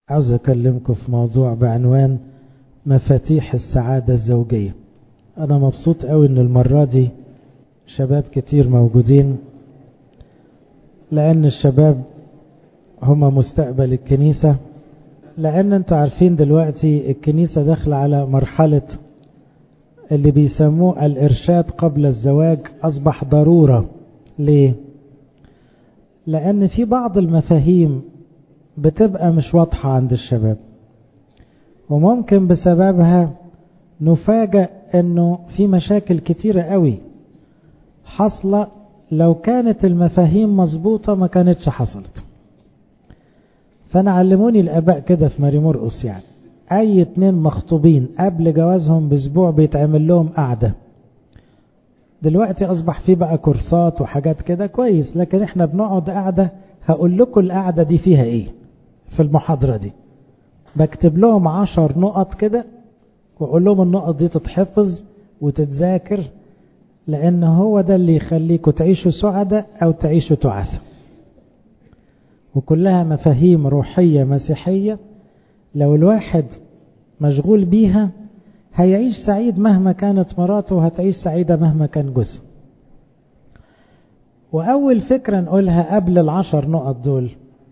عاوز أكلمكم في موضوع بعنوان مفاتيح السعادة الزوجية. أنا مبسوط قوي إن المرة دي شباب كتير موجودين، لأن الشباب هما مستقبل الكنيسة. لأن انتوا عارفين دلوقتي الكنيسة داخلة على مرحلة اللي بيسموه الإرشاد قبل الزواج، أصبح ضرورة. ليه؟ لأن في بعض المفاهيم بتبقى مش واضحة عند الشباب، وممكن بسببها نفاجأ انه في مشاكل كتيرة قوي حصلة. لو كانت المفاهيم مظبوطة ما كانتش حصلت. فانا علموني الاباء كده في ماري مرقس، يعني اي اتنين مخطوبين قبل جوازهم باسبوع بيتعمل لهم قعدة. دلوقتي اصبح في بقى كورسات وحاجات كده كويس، لكن احنا بنقعد قعدة. هقول لكم القعدة دي فيها ايه في المحاضرة دي. بكتب لهم 10 نقط كده واقول لهم النقط دي تتحفظ وتتذاكر، لان هو ده اللي يخليكم تعيشوا سعداء او تعيشوا تعاسة. وكلها مفاهيم روحية مسيحية، لو الواحد مشغول بيها هيعيش سعيد مهما كانت مراته، وهتعيش سعيدة مهما كان جوزها. واول فكرة نقولها قبل ال10 نقط دول: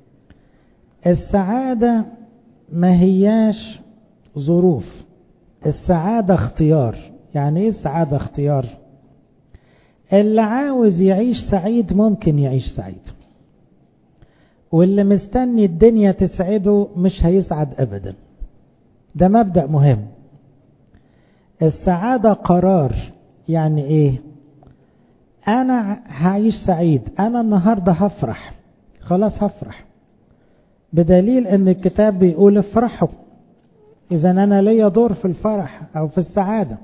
السعادة ما هياش ظروف، السعادة اختيار. يعني ايه السعادة اختيار؟ اللي عاوز يعيش سعيد ممكن يعيش سعيد، واللي مستني الدنيا تسعده مش هيسعد ابدا. ده مبدأ مهم. السعادة قرار. يعني ايه؟ انا هعيش سعيد، انا النهاردة هفرح، خلاص هفرح، بدليل ان الكتاب بيقول افرحوا. اذا انا ليا دور في الفرح او في السعادة.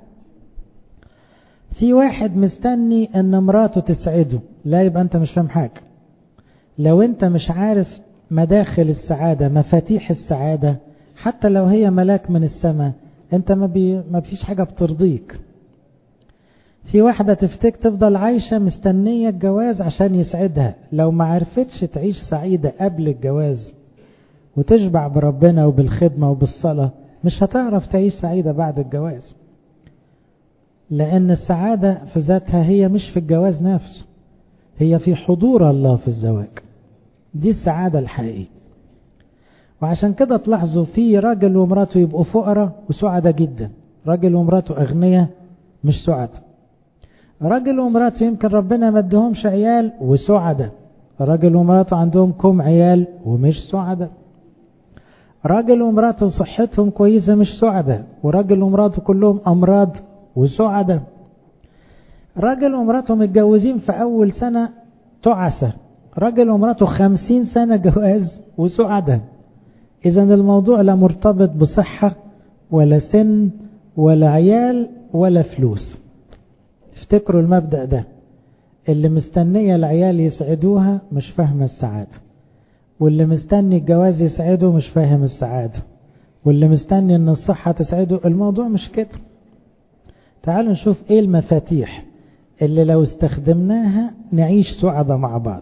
في واحد مستني ان مراته تسعده، لا، يبقى انت مش فاهم حاجة. لو انت مش عارف مداخل السعادة، مفاتيح السعادة، حتى لو هي ملاك من السماء، انت ما فيش حاجة بترضيك. في واحدة تفضل عايشة مستنية الجواز عشان يسعدها. لو ما عرفتش تعيش سعيدة قبل الجواز وتشبع بربنا وبالخدمة وبالصلاة، مش هتعرف تعيش سعيدة بعد الجواز. لأن السعادة في ذاتها هي مش في الجواز نفسه، هي في حضور الله في الزواج. دي السعادة الحقيقية. وعشان كده تلاحظوا في راجل ومراته يبقوا فقراء وسعداء جدا، راجل ومراته أغنياء مش سعداء. راجل ومراته يمكن ربنا ما ادهمش عيال وسعداء، راجل ومراته عندهم كم عيال ومش سعداء. راجل ومراته صحتهم كويسة مش سعداء، وراجل ومراته كلهم أمراض وسعداء. راجل ومراته متجوزين في أول سنة تعسة، راجل ومراته 50 سنة جواز وسعداء. إذا الموضوع لا مرتبط بصحة ولا سن ولا عيال ولا فلوس. افتكروا المبدأ ده. اللي مستنية العيال يسعدوها مش فاهمة السعادة، واللي مستني الجواز يسعده مش فاهم السعادة، واللي مستني ان الصحة تسعده. الموضوع مش كده. تعالوا نشوف ايه المفاتيح اللي لو استخدمناها نعيش سعادة مع بعض.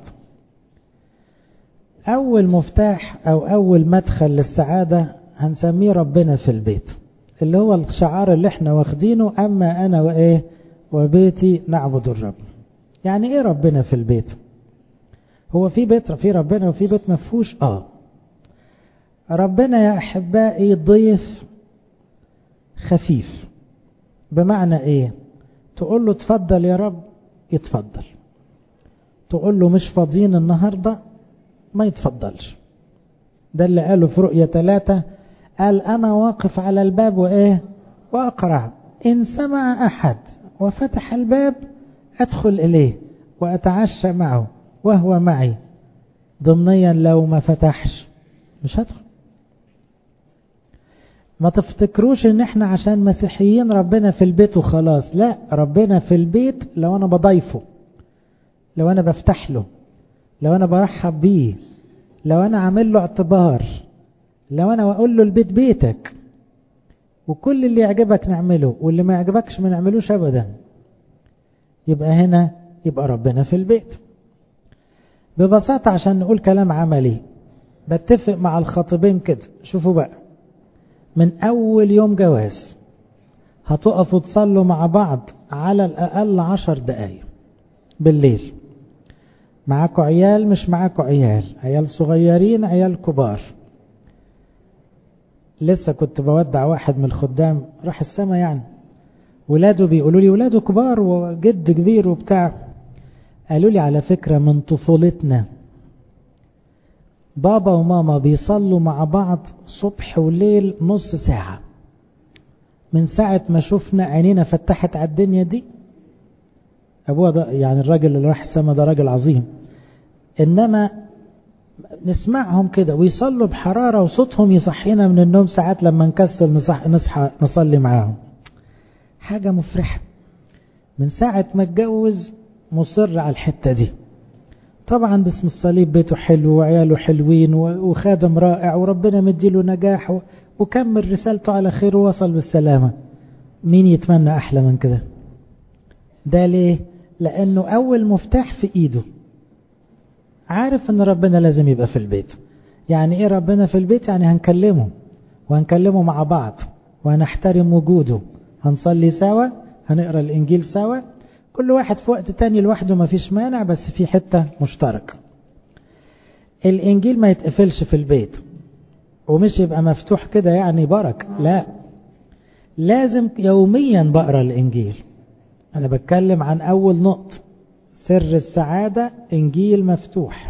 اول مفتاح او اول مدخل للسعادة هنسميه ربنا في البيت، اللي هو الشعار اللي احنا واخدينه: اما انا وايه وبيتي نعبد الرب. يعني ايه ربنا في البيت؟ هو في بيت في ربنا وفي بيت مفهوش؟ ربنا يا احبائي ضيف خفيف. بمعنى ايه؟ تقول له اتفضل يا رب يتفضل، تقول له مش فاضيين النهاردة ما يتفضلش. ده اللي قاله في رؤية 3، قال انا واقف على الباب وايه واقرع، ان سمع احد وفتح الباب ادخل اليه واتعشى معه وهو معي. ضمنيا لو ما فتحش مش هدخل. ما تفتكروش ان احنا عشان مسيحيين ربنا في البيت وخلاص. لا، ربنا في البيت لو انا بضيفه، لو انا بفتح له، لو انا برحب بيه، لو انا عامل له اعتبار، لو انا اقول له البيت بيتك، وكل اللي يعجبك نعمله واللي ما يعجبكش ما نعملوش ابدا. يبقى هنا يبقى ربنا في البيت. ببساطة عشان نقول كلام عملي، بتفق مع الخطيبين كده، شوفوا بقى، من أول يوم جواز هتقفوا تصلوا مع بعض على الأقل 10 دقايق بالليل. معاكوا عيال مش معاكوا عيال، عيال صغيرين عيال كبار. لسه كنت بودع واحد من الخدام راح السما يعني، ولاده بيقولوا لي ولاده كبار وجد كبير وبتاع، قالوا لي على فكرة من طفولتنا بابا وماما بيصلوا مع بعض صبح وليل نص ساعة، من ساعة ما شفنا عينينا فتحت على الدنيا دي. أبوها ده يعني الراجل اللي راح السما ده راجل عظيم، إنما نسمعهم كده ويصلوا بحرارة وصوتهم يصحينا من النوم ساعات لما نكسل نصحى نصلي معاهم. حاجة مفرحة. من ساعة ما اتجوز مصر على الحتة دي. طبعا باسم الصليب بيته حلو وعياله حلوين وخادم رائع وربنا مديله نجاح وكمل رسالته على خير ووصل بالسلامة. مين يتمنى أحلى من كده؟ ده ليه؟ لأنه أول مفتاح في إيده، عارف أن ربنا لازم يبقى في البيت. يعني إيه ربنا في البيت؟ يعني هنكلمه وهنكلمه مع بعض وهنحترم وجوده، هنصلي سوا، هنقرأ الإنجيل سوا، كل واحد في وقت تاني لوحده ما فيش مانع، بس في حتة مشتركة. الإنجيل ما يتقفلش في البيت ومش يبقى مفتوح كده يعني بركة، لا، لازم يوميا بقرأ الإنجيل. أنا بتكلم عن أول نقطة، سر السعادة إنجيل مفتوح.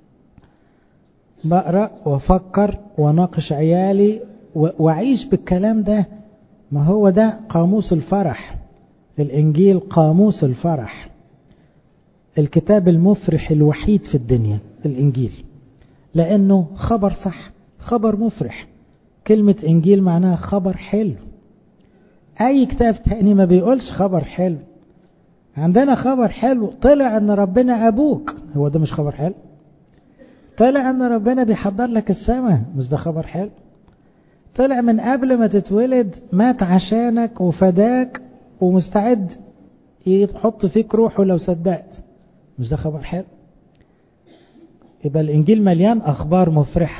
بقرأ وأفكر وناقش عيالي وأعيش بالكلام ده. ما هو ده قاموس الفرح، الإنجيل قاموس الفرح، الكتاب المفرح الوحيد في الدنيا الإنجيل، لأنه خبر صح، خبر مفرح. كلمة إنجيل معناها خبر حلو. أي كتاب تاني ما بيقولش خبر حلو. عندنا خبر حلو، طلع أن ربنا أبوك، هو ده مش خبر حلو؟ طلع أن ربنا بيحضر لك السماء، مش ده خبر حلو؟ طلع من قبل ما تتولد مات عشانك وفداك ومستعد يحط فيك روحه لو صدقت، مش ده خبر حلو؟ يبقى الإنجيل مليان أخبار مفرحة.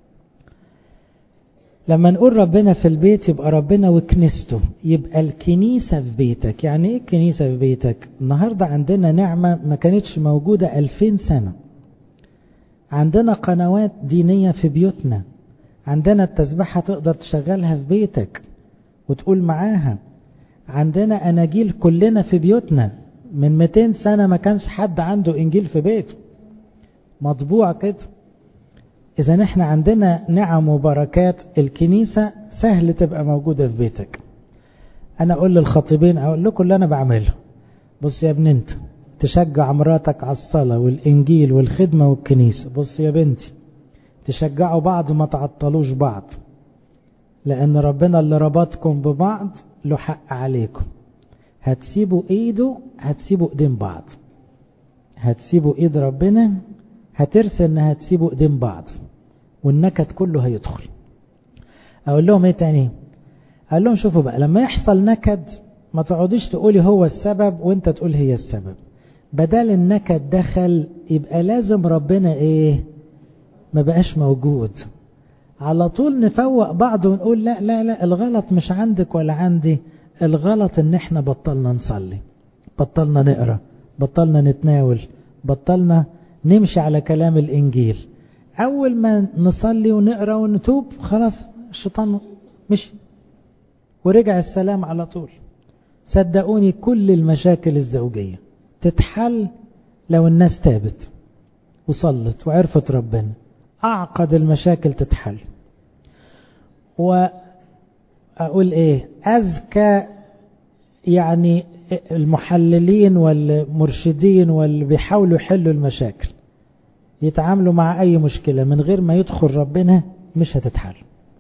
لما نقول ربنا في البيت يبقى ربنا وكنيسته، يبقى الكنيسة في بيتك. يعني ايه الكنيسة في بيتك؟ النهاردة عندنا نعمة ما كانتش موجودة 2000 سنة. عندنا قنوات دينية في بيوتنا، عندنا التسبحة تقدر تشغلها في بيتك وتقول معاها، عندنا أناجيل كلنا في بيوتنا. من 200 سنة ما كانش حد عنده إنجيل في بيته مطبوع كده. إذا نحن عندنا نعم وبركات، الكنيسة سهل تبقى موجودة في بيتك. أنا أقول للخطيبين، أقول لكم اللي أنا بعمله، بص يا ابن انت تشجع مراتك على الصلاة والإنجيل والخدمة والكنيسة، بص يا بنتي تشجعوا بعض ما تعطلوش بعض، لأن ربنا اللي ربطكم ببعض له حق عليكم. هتسيبوا إيده، هتسيبوا إيدين بعض، هتسيبوا إيد ربنا، هترسل إنها هتسيبوا إيدين بعض والنكد كله هيدخل. أقول لهم إيه تاني؟ أقول لهم شوفوا بقى، لما يحصل نكد ما تقعديش تقولي هو السبب وانت تقول هي السبب. بدل النكد دخل يبقى لازم ربنا إيه؟ ما بقاش موجود. على طول نفوق بعض ونقول لا لا لا، الغلط مش عندك ولا عندي، الغلط ان احنا بطلنا نصلي، بطلنا نقرأ، بطلنا نتناول، بطلنا نمشي على كلام الإنجيل. أول ما نصلي ونقرأ ونتوب خلاص الشيطان مشي ورجع السلام على طول. صدقوني كل المشاكل الزوجية تتحل لو الناس تابت وصلت وعرفت ربنا. أعقد المشاكل تتحل. وأقول إيه؟ أذكى يعني المحللين والمرشدين واللي بيحاولوا يحلوا المشاكل يتعاملوا مع أي مشكلة من غير ما يدخل ربنا مش هتتحل،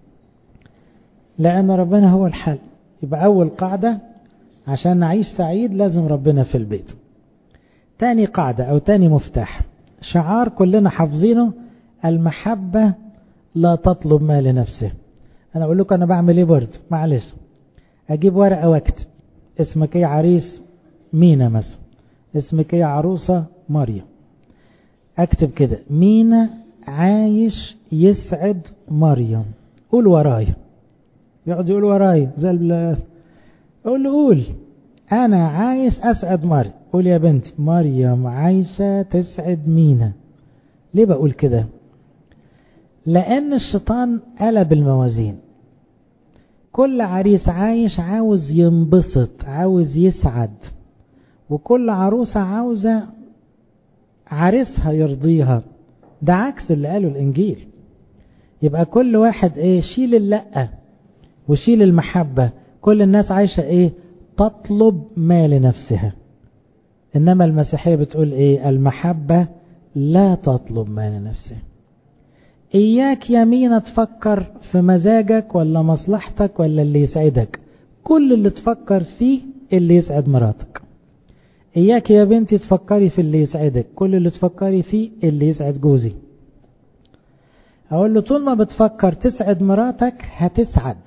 لأن ربنا هو الحل. يبقى أول قاعدة عشان نعيش سعيد لازم ربنا في البيت. تاني قاعدة أو تاني مفتاح، شعار كلنا حافظينه، المحبة لا تطلب ما لنفسه. أنا أقول لكم أنا بعمل إيه برضه، معلش أجيب ورقة واكتب اسمك إيه يا عريس مينا مثلا، اسمك إيه يا عروسة مريم، أكتب كده مينا عايش يسعد مريم. قول ورايا. يقعد يقول ورايا زي قول له قول انا عايز اسعد مريم. قول يا بنتي مريم عايزة تسعد مينا. ليه بقول كده؟ لان الشيطان قلب الموازين. كل عريس عايش عاوز ينبسط، عاوز يسعد، وكل عروسة عاوزة عريسها يرضيها. ده عكس اللي قاله الانجيل. يبقى كل واحد شيل اللقة وشيل المحبة. كل الناس عايشة تطلب ما لنفسها. انما المسيحية بتقول المحبة لا تطلب ما لنفسها. اياك يمين تفكر في مزاجك ولا مصلحتك ولا اللي يسعدك. كل اللي تفكر فيه اللي يسعد مراتك. اياك يا بنتي تفكري في اللي يسعدك. كل اللي تفكري فيه اللي يسعد جوزي. اقول له طول ما بتفكر تسعد مراتك هتسعد.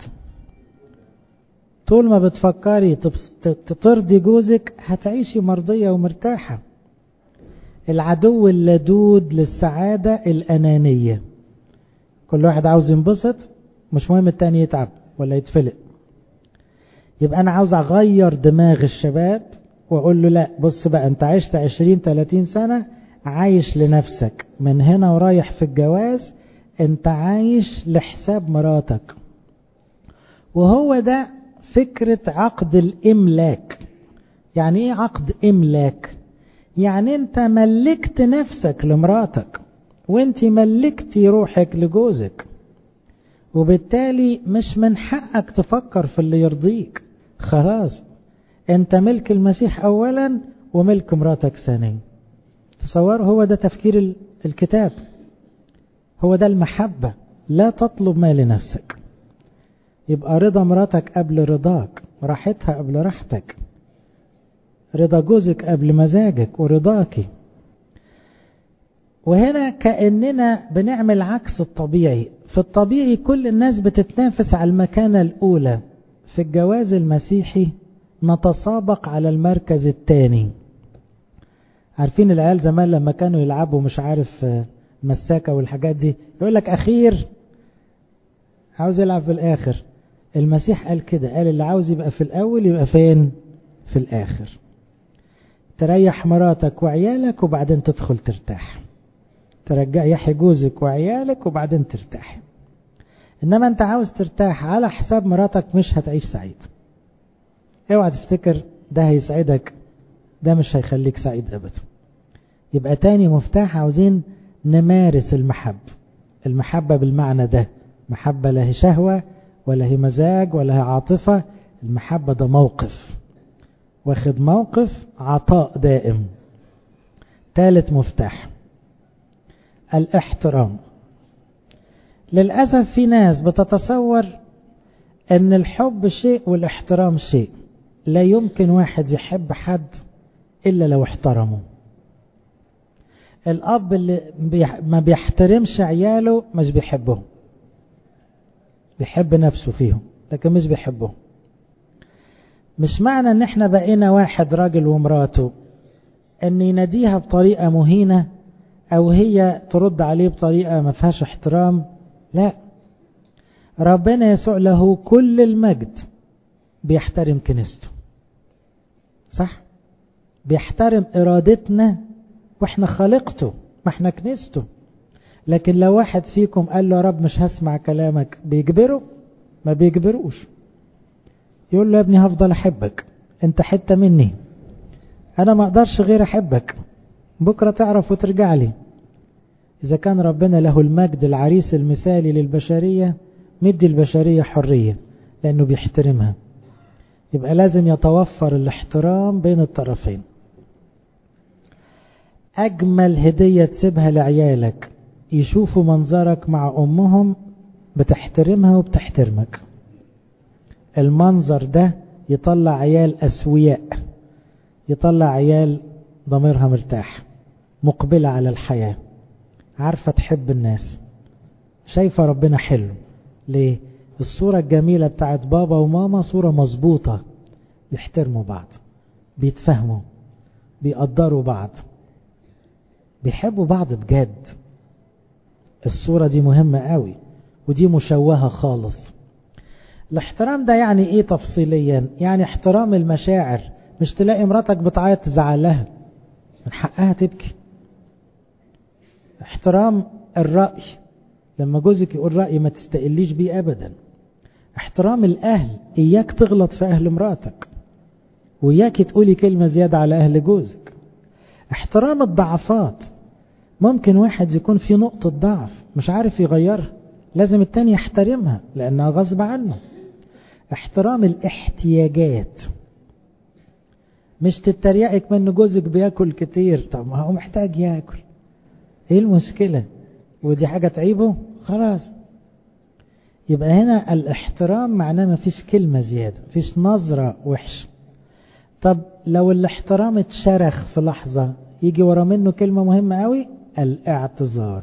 طول ما بتفكري ترضي جوزك هتعيشي مرضية ومرتاحة. العدو اللدود للسعادة الأنانية. كل واحد عاوز ينبسط، مش مهم التاني يتعب ولا يتفلق. يبقى أنا عاوز أغير دماغ الشباب وأقول له لا، بص بقى، أنت عشت 20-30 سنة عايش لنفسك. من هنا ورايح في الجواز أنت عايش لحساب مراتك. وهو ده فكرة عقد الإملاك. يعني إيه عقد إملاك؟ يعني أنت ملكت نفسك لمراتك، وأنت ملكتي روحك لجوزك، وبالتالي مش من حقك تفكر في اللي يرضيك. خلاص أنت ملك المسيح أولا وملك مراتك ثانيا. تصور، هو ده تفكير الكتاب. هو ده المحبة. لا تطلب ما لنفسك. يبقى رضا مراتك قبل رضاك، راحتها قبل راحتك، رضا جوزك قبل مزاجك ورضاكي. وهنا كأننا بنعمل عكس الطبيعي. في الطبيعي كل الناس بتتنافس على المكانة الأولى. في الجواز المسيحي نتسابق على المركز الثاني. عارفين العيال زمان لما كانوا يلعبوا مش عارف مساكة والحاجات دي، يقول لك أخير، عاوز يلعب في الآخر. المسيح قال كده، قال اللي عاوز يبقى في الأول يبقى فين؟ في الآخر. تريح مراتك وعيالك وبعدين تدخل ترتاح. تريحي جوزك وعيالك وبعدين ترتاح. إنما أنت عاوز ترتاح على حساب مراتك مش هتعيش سعيد. اوعى تفتكر ده هيسعدك، ده مش هيخليك سعيد أبدا. يبقى تاني مفتاح، عاوزين نمارس المحبة. المحبة بالمعنى ده محبة لا هي شهوة ولا هي مزاج ولا هي عاطفة. المحبة ده موقف، واخد موقف، عطاء دائم. ثالث مفتاح الاحترام. للأسف في ناس بتتصور ان الحب شيء والاحترام شيء. لا يمكن واحد يحب حد إلا لو احترمه. الأب اللي ما بيحترمش عياله مش بيحبهم. بيحب نفسه فيهم لكن مش بيحبهم. مش معنى ان احنا بقينا واحد راجل ومراته ان يناديها بطريقة مهينة او هي ترد عليه بطريقة ما فيهاش احترام. لا، ربنا يسوع له كل المجد بيحترم كنيسته، صح؟ بيحترم ارادتنا واحنا خلقته، ما احنا كنيسته. لكن لو واحد فيكم قال له يا رب مش هسمع كلامك، بيجبره؟ ما بيجبروش. يقول له يا ابني هفضل احبك، انت حتة مني، انا ما اقدرش غير احبك، بكرة تعرف وترجع لي. اذا كان ربنا له المجد العريس المثالي للبشرية، مدي البشرية حرية لانه بيحترمها. يبقى لازم يتوفر الاحترام بين الطرفين. اجمل هدية تسيبها لعيالك يشوفوا منظرك مع امهم بتحترمها وبتحترمك. المنظر ده يطلع عيال اسوياء، يطلع عيال ضميرها مرتاح، مقبلة على الحياة، عارفة تحب الناس، شايفة ربنا حلو. ليه؟ الصورة الجميلة بتاعت بابا وماما صورة مظبوطة، بيحترموا بعض، بيتفهموا، بيقدروا بعض، بيحبوا بعض بجد. الصورة دي مهمة قوي، ودي مشوهة خالص. الاحترام ده يعني ايه تفصيليا؟ يعني احترام المشاعر، مش تلاقي مراتك بتعيط تزعلها، من حقها تبكي. احترام الرأي، لما جوزك يقول رأي ما تستقليش بيه ابدا. احترام الاهل، اياك تغلط في اهل مراتك، وإياك تقولي كلمة زيادة على أهل جوزك. احترام الضعفات، ممكن واحد يكون في نقطة ضعف مش عارف يغيرها، لازم التاني يحترمها لأنها غصب عنه. احترام الاحتياجات، مش تتريقك من جوزك بياكل كتير، طب ما هو محتاج ياكل، ايه المشكلة؟ ودي حاجة تعيبه؟ خلاص. يبقى هنا الاحترام معناه ما فيش كلمة زيادة، فيش نظرة وحشة. طب لو الاحترام اتشرخ في لحظة، يجي ورا منه كلمة مهمة قوي، الاعتذار.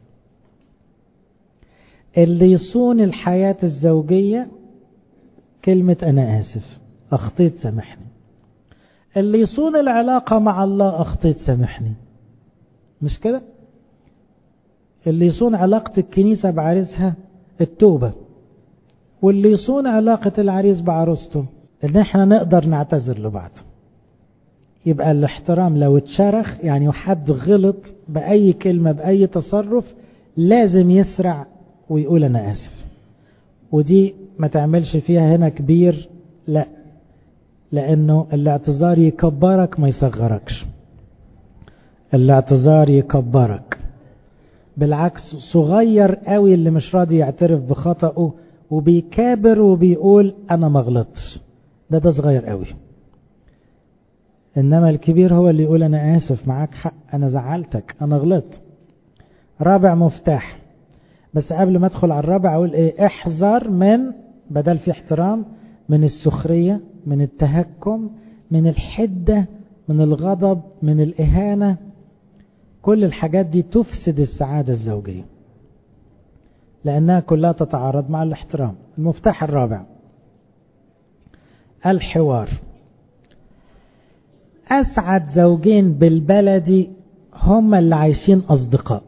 اللي يصون الحياة الزوجية كلمة أنا آسف، أخطيت سامحني. اللي يصون العلاقة مع الله، أخطيت سامحني، مش كده؟ اللي يصون علاقة الكنيسة بعريسها التوبة، واللي يصون علاقة العريس بعروسته ان احنا نقدر نعتذر لبعض. يبقى الاحترام لو اتشرخ، يعني حد غلط بأي كلمة بأي تصرف، لازم يسرع ويقول أنا آسف. ودي ما تعملش فيها هنا كبير، لا، لأنه الاعتذار يكبرك ما يصغركش. الاعتذار يكبرك، بالعكس صغير قوي اللي مش راضي يعترف بخطأه وبيكابر وبيقول أنا ما غلطتش، ده صغير قوي. إنما الكبير هو اللي يقول أنا آسف، معاك حق، أنا زعلتك، أنا غلطت. رابع مفتاح، بس قبل ما أدخل على الرابع أقول إيه؟ احذر من، بدل في احترام، من السخرية، من التهكم، من الحدة، من الغضب، من الإهانة. كل الحاجات دي تفسد السعادة الزوجية لأنها كلها تتعارض مع الاحترام. المفتاح الرابع الحوار. أسعد زوجين بالبلدي هم اللي عايشين أصدقاء.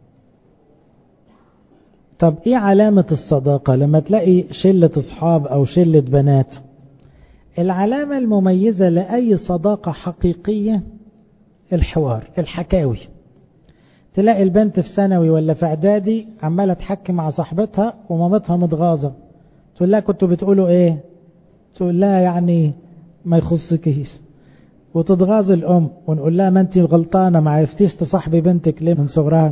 طب إيه علامة الصداقة؟ لما تلاقي شلة أصحاب أو شلة بنات، العلامة المميزة لأي صداقة حقيقية الحوار، الحكاوي. تلاقي البنت في ثانوي ولا في اعدادي عمالة تحكي مع صاحبتها ومامتها متغاظة، تقول لها كنتوا بتقولوا ايه؟ تقول لها يعني ما يخصكيش، وتتغاظ الام ونقول لها ما انت غلطانة، ما عرفتيش تصاحبي بنتك ليه من صغرها.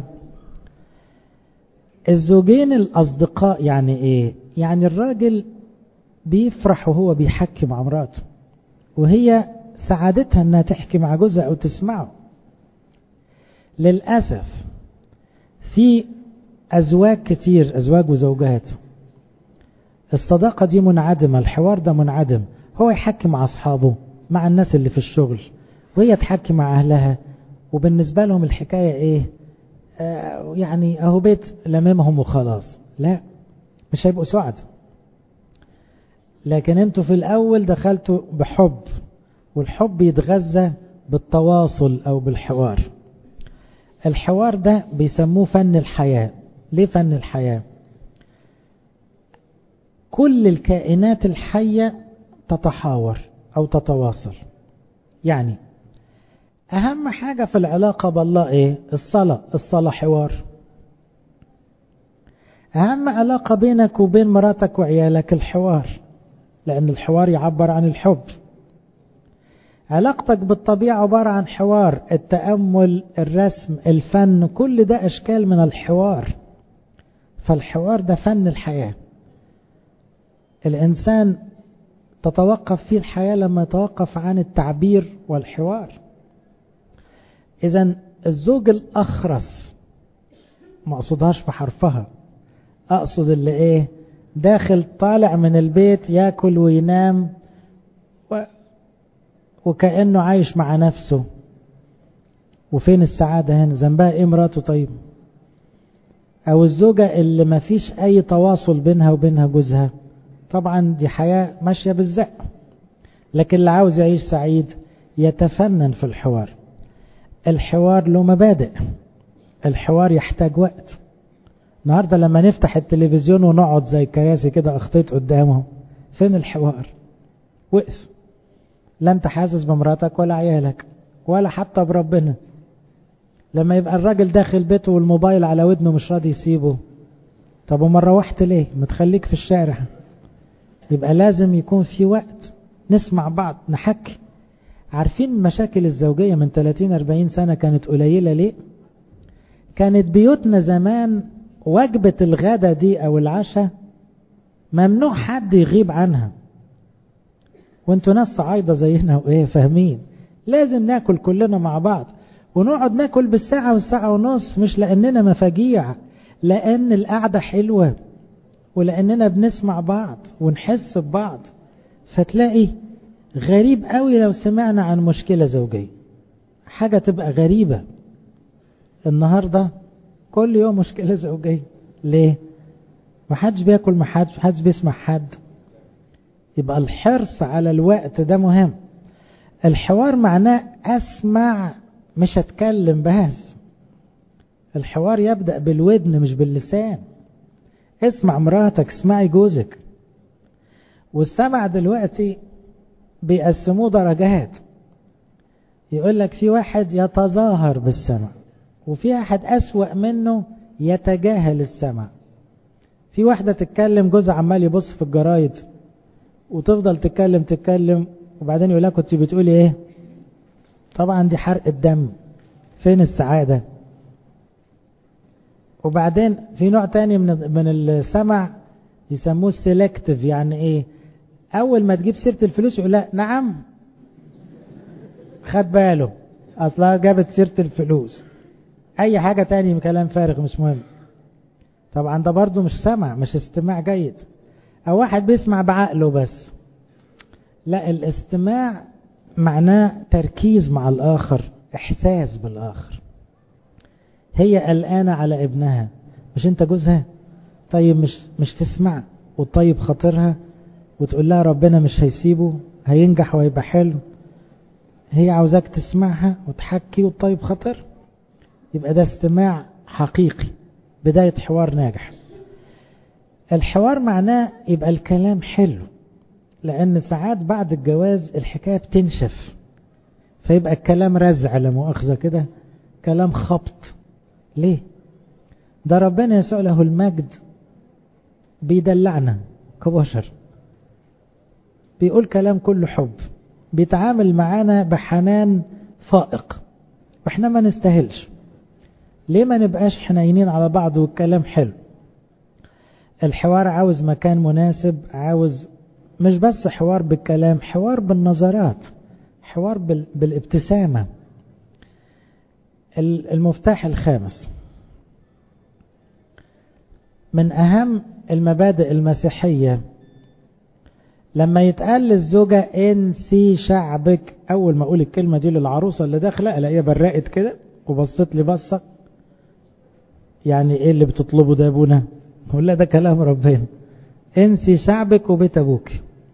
الزوجين الاصدقاء يعني ايه؟ يعني الراجل بيفرح وهو بيحكي مع مراته، وهي سعادتها انها تحكي مع جوزها او تسمعه. للأسف في أزواج كتير، أزواج وزوجات، الصداقة دي منعدمة، الحوار ده منعدم. هو يحكي مع أصحابه، مع الناس اللي في الشغل، وهي تحكي مع أهلها، وبالنسبة لهم الحكاية إيه؟ يعني أهو بيت لممهم وخلاص. لا، مش هيبقوا سعد. لكن انتوا في الأول دخلتوا بحب، والحب يتغذى بالتواصل أو بالحوار. الحوار ده بيسموه فن الحياة. ليه فن الحياة؟ كل الكائنات الحية تتحاور أو تتواصل. يعني أهم حاجة في العلاقة بالله إيه؟ الصلاة. الصلاة حوار. أهم علاقة بينك وبين مراتك وعيالك الحوار، لأن الحوار يعبر عن الحب. علاقتك بالطبيعة عبارة عن حوار، التأمل، الرسم، الفن، كل ده أشكال من الحوار. فالحوار ده فن الحياة. الإنسان تتوقف فيه الحياة لما يتوقف عن التعبير والحوار. إذن الزوج الأخرس، ما أقصدهاش في حرفها، أقصد اللي إيه؟ داخل طالع من البيت يأكل وينام وكأنه عايش مع نفسه. وفين السعادة هنا؟ ذنبها إيه مراته؟ طيب. أو الزوجة اللي ما فيش أي تواصل بينها وبينها جوزها، طبعا دي حياة ماشية بالزق. لكن اللي عاوز يعيش سعيد يتفنن في الحوار. الحوار له مبادئ، الحوار يحتاج وقت، النهاردة لما نفتح التلفزيون ونقعد زي كراسي كده أخطيت قدامه، فين الحوار؟ وقف. لا انت حاسس بمراتك ولا عيالك ولا حتى بربنا. لما يبقى الراجل داخل بيته والموبايل على ودنه مش راضي يسيبه، طب وما روحت ليه؟ ما تخليك في الشارع. يبقى لازم يكون في وقت نسمع بعض، نحكي. عارفين المشاكل الزوجية من 30-40 سنة كانت قليلة ليه؟ كانت بيوتنا زمان وجبة الغدا دي او العشاء ممنوع حد يغيب عنها. وانتوا ناس صعايدة زينا وايه فاهمين، لازم ناكل كلنا مع بعض، ونقعد ناكل بالساعة والساعة ونص، مش لاننا مفاجيع، لان القعدة حلوة، ولاننا بنسمع بعض ونحس ببعض. فتلاقي غريب قوي لو سمعنا عن مشكلة زوجية، حاجة تبقى غريبة. النهاردة كل يوم مشكلة زوجية. ليه؟ محدش بياكل مع حد، محدش بيسمع حد. يبقى الحرص على الوقت ده مهم. الحوار معناه أسمع مش أتكلم بس. الحوار يبدأ بالودن مش باللسان. اسمع مراتك، اسمعي جوزك. والسمع دلوقتي بيقسموه درجات. يقول لك في واحد يتظاهر بالسمع، وفي واحد أسوأ منه يتجاهل السمع. في واحدة تتكلم جوزها عمال يبص في الجرايد، وتفضل تتكلم وبعدين يقول لها كنت بتقولي ايه؟ طبعا دي حرق الدم. فين السعادة؟ وبعدين في نوع تاني من السمع يسموه سيلكتيف. يعني ايه؟ اول ما تجيب سيرة الفلوس يقول لها نعم، خد باله اصلا جابت سيرة الفلوس. اي حاجة تاني كلام فارغ مش مهم. طبعا ده برضو مش سمع، مش استماع جيد. او واحد بيسمع بعقله بس. لا، الاستماع معناه تركيز مع الآخر، إحساس بالآخر. هي قلقانة على ابنها، مش انت جوزها؟ طيب مش تسمع وطيب خاطرها وتقول لها ربنا مش هيسيبه، هينجح وهيبقى حلو. هي عاوزاك تسمعها وتحكي وطيب خاطر. يبقى ده استماع حقيقي، بداية حوار ناجح. الحوار معناه يبقى الكلام حلو، لأن ساعات بعد الجواز الحكاية بتنشف، فيبقى الكلام رزع لا مؤاخذة كده، كلام خبط. ليه؟ ده ربنا يسوع له المجد بيدلعنا كبشر، بيقول كلام كله حب، بيتعامل معانا بحنان فائق، واحنا ما نستاهلش. ليه ما نبقاش حنينين على بعض والكلام حلو؟ الحوار عاوز مكان مناسب، عاوز مش بس حوار بالكلام، حوار بالنظرات، حوار بالابتسامة. المفتاح الخامس من أهم المبادئ المسيحية، لما يتقال للزوجة انسي شعبك، أول ما أقول الكلمة دي للعروسة اللي داخلة ألاقيها برقت كده وبصت لي بصة. يعني إيه اللي بتطلبه ده يا ابونا؟ أقول لها ده كلام ربنا. انسي شعبك وبيت أبوك.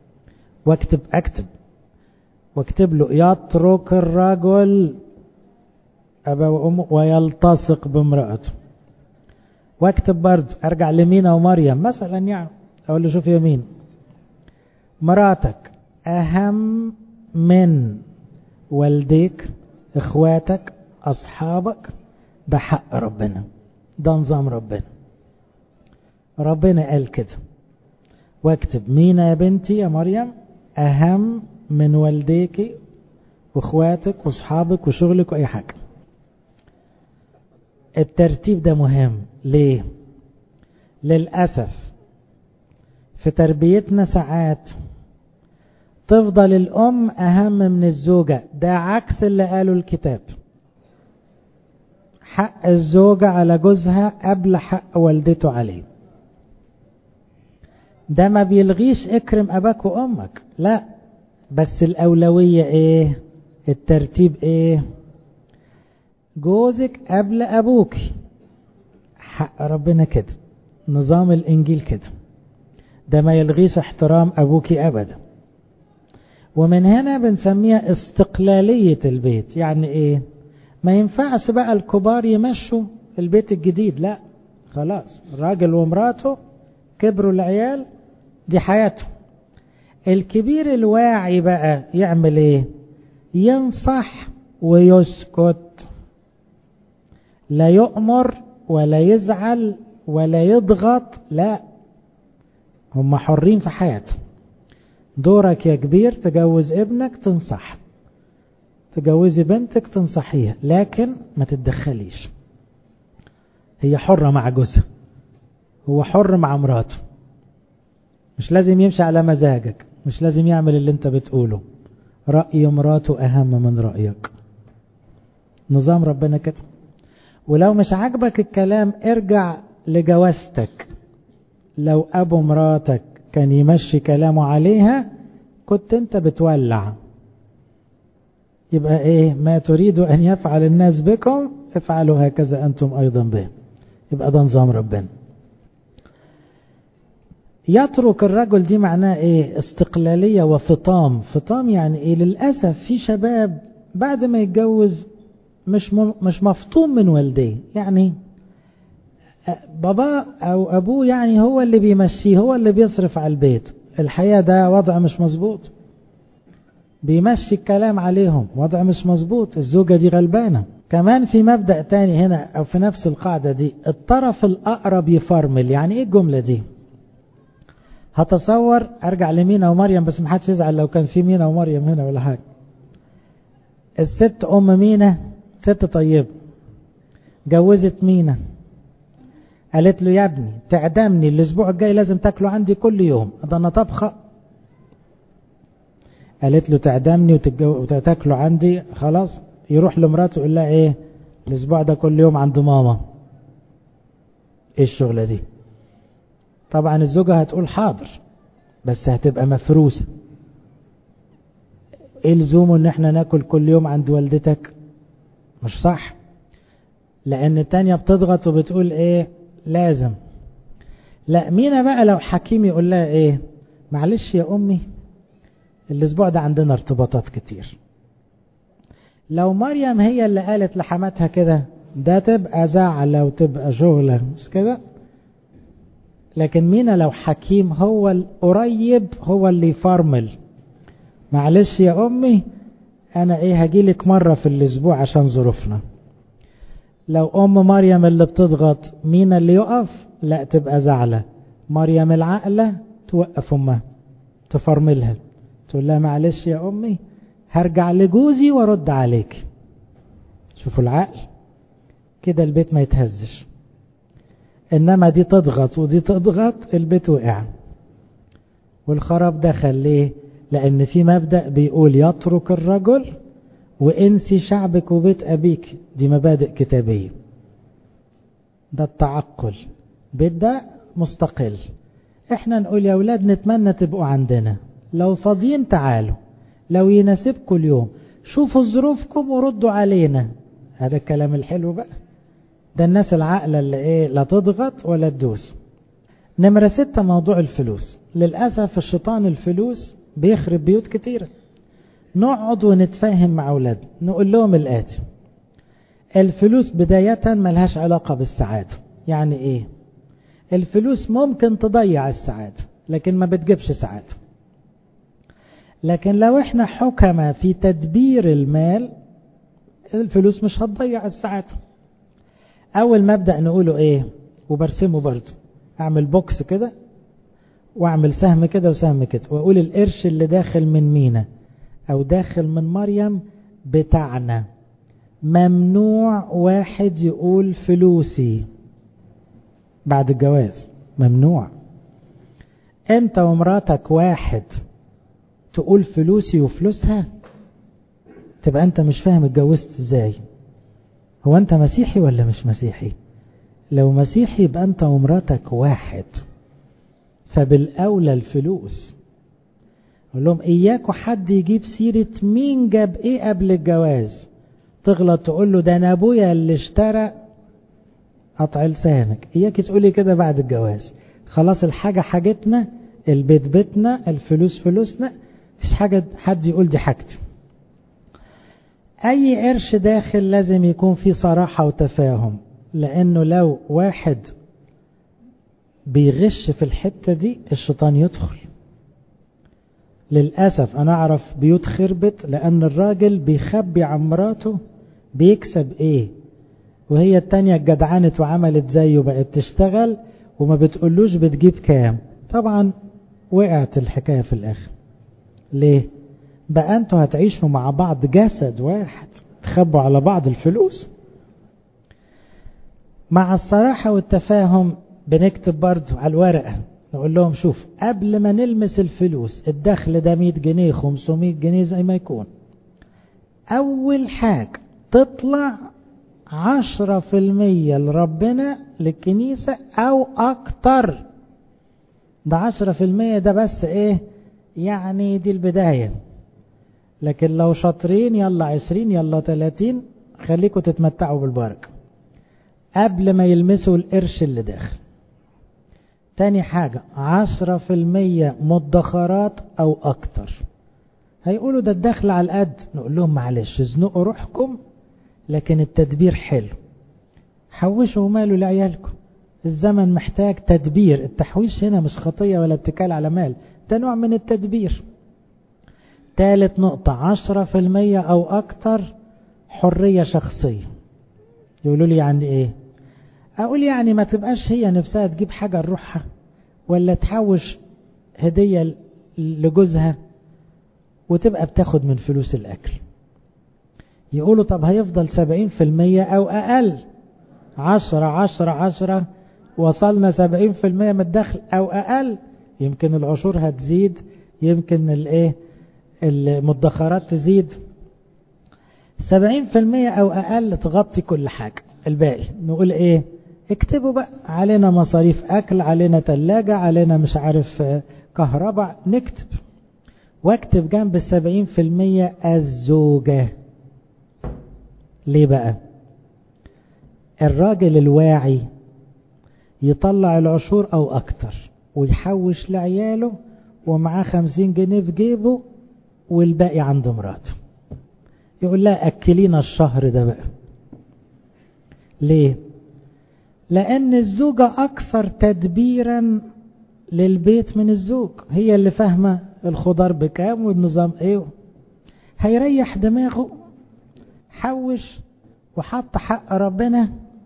واكتب له يترك الرجل أبا وأمه ويلتصق بامرأته. واكتب برضه ارجع لمينا ومريم مثلا، يعني اقول له شوف يمين، مراتك اهم من والديك، اخواتك، اصحابك. ده حق ربنا، ده نظام ربنا. ربنا قال كده. واكتب مينا يا بنتي يا مريم اهم من والديك واخواتك واصحابك وشغلك واي حاجة. الترتيب ده مهم. ليه؟ للأسف في تربيتنا ساعات تفضل الأم أهم من الزوجة. ده عكس اللي قاله الكتاب. حق الزوجة على جوزها قبل حق والدته عليه. ده ما بيلغيش اكرم أباك وأمك، لا، بس الأولوية ايه؟ الترتيب ايه؟ جوزك قبل أبوك. حق ربنا كده، نظام الإنجيل كده. ده ما يلغيش احترام أبوك أبدا. ومن هنا بنسميها استقلالية البيت. يعني إيه؟ ما ينفعش بقى الكبار يمشوا البيت الجديد، لا، خلاص الراجل ومراته كبروا العيال، دي حياته. الكبير الواعي بقى يعمل ايه؟ ينصح ويسكت، لا يؤمر ولا يزعل ولا يضغط، لا، هم حرين في حياته. دورك يا كبير تجوز ابنك تنصح، تجوزي بنتك تنصحيها، لكن ما تتدخليش. هي حرة مع جوزها، هو حر مع مراته، مش لازم يمشي على مزاجك، مش لازم يعمل اللي انت بتقوله. رأي مراته أهم من رأيك، نظام ربنا كده. ولو مش عاجبك الكلام ارجع لجوازتك. لو أبو مراتك كان يمشي كلامه عليها كنت انت بتولع. يبقى ايه؟ ما تريد أن يفعل الناس بكم افعلوا هكذا أنتم أيضا به. يبقى ده نظام ربنا. يترك الرجل دي معناه ايه؟ استقلالية وفطام. فطام يعني ايه؟ للأسف في شباب بعد ما يتجوز مش مفطوم من والديه، يعني بابا او ابوه يعني هو اللي بيمشيه، هو اللي بيصرف على البيت. الحقيقة ده وضع مش مظبوط، بيمشي الكلام عليهم، وضع مش مظبوط. الزوجة دي غلبانة. كمان في مبدأ تاني هنا او في نفس القاعدة دي، الطرف الأقرب يفرمل. يعني ايه الجملة دي؟ هتصور ارجع لمينا ومريم، بس محدش يزعل لو كان في مينا ومريم هنا ولا حاجة. الست ام مينا ست طيبة، جوزت مينا، قالت له يا ابني تعدمني الاسبوع الجاي لازم تاكله عندي كل يوم، ده انا طبخة. قالت له تعدمني وتاكله عندي، خلاص يروح لمراته يقول لها ايه؟ الاسبوع ده كل يوم عند ماما. ايه الشغلة دي؟ طبعا الزوجة هتقول حاضر، بس هتبقى مفروسة. ايه لزومه ان احنا ناكل كل يوم عند والدتك؟ مش صح. لان التانية بتضغط وبتقول ايه؟ لازم. لا، مينا بقى لو حكيم يقول لها ايه؟ معلش يا امي الاسبوع ده عندنا ارتباطات كتير. لو مريم هي اللي قالت لحماتها كده ده تبقى زعلة وتبقى شغلة، مش كده؟ لكن مينا لو حكيم هو القريب، هو اللي يفرمل. معلش يا امي انا ايه هجيلك مرة في الاسبوع عشان ظروفنا. لو ام مريم اللي بتضغط، مينا اللي يقف؟ لا، تبقى زعلة. مريم العقلة توقف امها، تفرملها، تقول لها معلش يا امي هرجع لجوزي وارد عليك. شوفوا العقل كده، البيت ما يتهزش. انما دي تضغط ودي تضغط، البيت وقع والخراب دخل. ليه؟ لان في مبدأ بيقول يترك الرجل وانسي شعبك وبيت ابيك. دي مبادئ كتابية، ده التعقل. بيت ده مستقل. احنا نقول يا اولاد نتمنى تبقوا عندنا، لو فاضيين تعالوا، لو يناسبكم اليوم، شوفوا ظروفكم وردوا علينا. هذا الكلام الحلو بقى، ده الناس العاقلة اللي ايه؟ لا تضغط ولا تدوس. نمرة 6 موضوع الفلوس. للأسف الشيطان الفلوس بيخرب بيوت كتيرة. نقعد ونتفاهم مع أولادنا، نقول لهم الآتي: الفلوس بداية ملهاش علاقة بالسعادة. يعني ايه؟ الفلوس ممكن تضيع السعادة لكن ما بتجيبش سعادة. لكن لو احنا حكمة في تدبير المال، الفلوس مش هتضيع السعادة. اول مبدأ نقوله ايه؟ وبرسمه برضه، اعمل بوكس كده واعمل سهم كده وسهم كده، واقول القرش اللي داخل من مينا او داخل من مريم بتاعنا. ممنوع واحد يقول فلوسي بعد الجواز، ممنوع. انت ومراتك واحد تقول فلوسي وفلوسها، تبقى انت مش فاهم اتجوزت ازاي. هو انت مسيحي ولا مش مسيحي؟ لو مسيحي يبقى انت ومراتك واحد، فبالاولى الفلوس. اقول لهم اياكوا حد يجيب سيرة مين جاب ايه قبل الجواز. تغلط تقول له ده انا ابويا اللي اشترى، قطع لسانك. اياك تقولي كده بعد الجواز. خلاص الحاجة حاجتنا، البيت بيتنا، الفلوس فلوسنا، مفيش حاجة حد يقول دي حاجتي. اي قرش داخل لازم يكون فيه صراحة وتفاهم، لانه لو واحد بيغش في الحتة دي الشيطان يدخل. للأسف أنا أعرف بيوت خربت لأن الراجل بيخبي عن مراته بيكسب إيه، وهي التانية الجدعنت وعملت زيه بقت تشتغل وما بتقولوش بتجيب كام. طبعا وقعت الحكاية في الآخر. ليه؟ بقى أنتوا هتعيشوا مع بعض جسد واحد تخبوا على بعض الفلوس. مع الصراحة والتفاهم بنكتب برضو على الورقة، نقول لهم شوف قبل ما نلمس الفلوس الدخل ده 100 جنيه 500 جنيه زي ما يكون، أول حاجة تطلع 10% لربنا للكنيسة أو أكتر. ده 10% ده بس إيه يعني، دي البداية. لكن لو شاطرين يلا 20 يلا 30، خليكم تتمتعوا بالبركة قبل ما يلمسوا القرش اللي داخل. تاني حاجة 10% مدخرات أو أكتر. هيقولوا ده الدخل على القد، نقول لهم معلش ازنقوا روحكم لكن التدبير حلو. حوشوا ماله لعيالكم، الزمن محتاج تدبير. التحويش هنا مش خطية ولا اتكال على مال، ده نوع من التدبير. ثالث نقطة 10% أو أكتر حرية شخصية. يقولوا لي يعني إيه؟ أقول يعني ما تبقاش هي نفسها تجيب حاجة لروحها ولا تحوش هدية لجوزها وتبقى بتاخد من فلوس الأكل. يقولوا طب هيفضل 70% أو أقل، 10 وصلنا 70% من الدخل أو أقل. يمكن العشور هتزيد، يمكن المدخرات تزيد. 70% أو أقل تغطي كل حاجة. الباقي نقول إيه؟ اكتبوا بقى علينا مصاريف أكل، علينا تلاجة، علينا مش عارف كهرباء، نكتب. واكتب جنب 70% الزوجة. ليه بقى؟ الراجل الواعي يطلع العشور أو أكتر ويحوش لعياله ومعاه 50 جنيه في جيبه والباقي عند مراته، يقول لها أكلين الشهر ده بقى. ليه؟ لأن الزوجة أكثر تدبيرا للبيت من الزوج، هي اللي فاهمة الخضار بكام والنظام ايه. هيريح دماغه، حوش وحط حق ربنا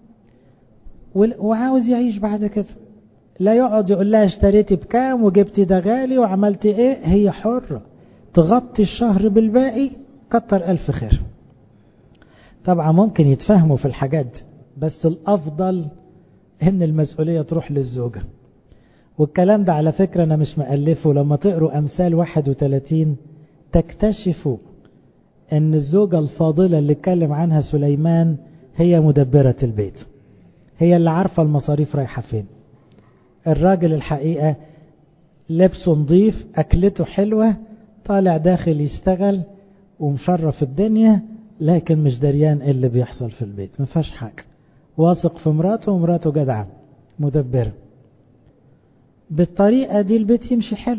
وعاوز يعيش بعد كده. لا يقعد يقول لها اشتريتي بكام وجبتي ده غالي وعملتي ايه. هي حرة تغطي الشهر بالباقي، كتر ألف خير. طبعا ممكن يتفهموا في الحاجات دي، بس الأفضل ان المسؤولية تروح للزوجة. والكلام ده على فكرة أنا مش مألفه، لما تقروا أمثال 31 تكتشفوا أن الزوجة الفاضلة اللي اتكلم عنها سليمان هي مدبرة البيت، هي اللي عارفة المصاريف رايحة فين. الراجل الحقيقة لبسه نظيف، أكلته حلوة، طالع داخل يشتغل ومشرف الدنيا، لكن مش دريان ايه اللي بيحصل في البيت، ما فيهاش حاجة. واثق في مراته ومراته جدعة مدبرة. بالطريقة دي البيت يمشي حلو.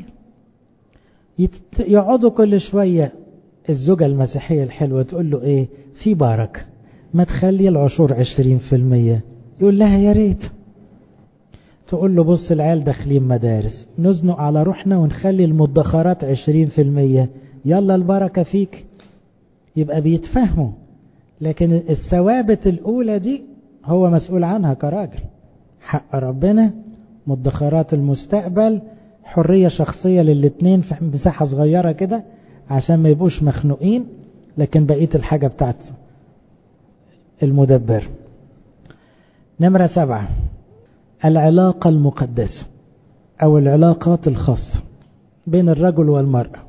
يقعدوا كل شوية الزوجة المسيحية الحلوة تقول له ايه؟ في بركة، ما تخلي العشور 20%. يقول لها يا ريت. تقول له بص العيال داخلين مدارس، نزنق على روحنا ونخلي المدخرات 20%، يلا البركة فيك. يبقى بيتفهموا. لكن الثوابت الأولى دي هو مسؤول عنها كراجل. حق ربنا، مدخرات المستقبل، حرية شخصية للاتنين في مساحة صغيرة كده عشان ما يبقوش مخنوقين، لكن بقية الحاجة بتاعت المدبر. نمرة 7 العلاقة المقدسة أو العلاقات الخاصة بين الرجل والمرأة.